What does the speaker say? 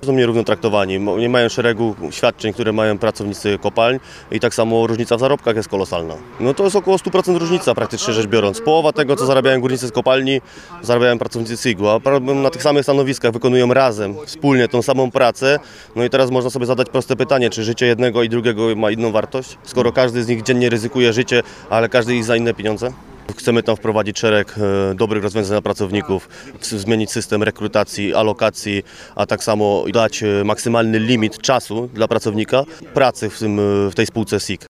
są nierówno traktowani. Nie mają szeregu świadczeń, które mają pracownicy kopalń i tak samo różnica w zarobkach jest kolosalna. No to jest około 100% różnica praktycznie rzecz biorąc. Połowa tego, co zarabiają górnicy z kopalni, zarabiają pracownicy CIG-u, a na tych samych stanowiskach wykonują razem, wspólnie tą samą pracę. No i teraz można sobie zadać proste pytanie, czy życie jednego i drugiego ma inną wartość, skoro każdy z nich dziennie ryzykuje życie, ale każdy ich za inne pieniądze? Chcemy tam wprowadzić szereg dobrych rozwiązań dla pracowników, zmienić system rekrutacji, alokacji, a tak samo dać maksymalny limit czasu dla pracownika pracy w tej spółce SIG.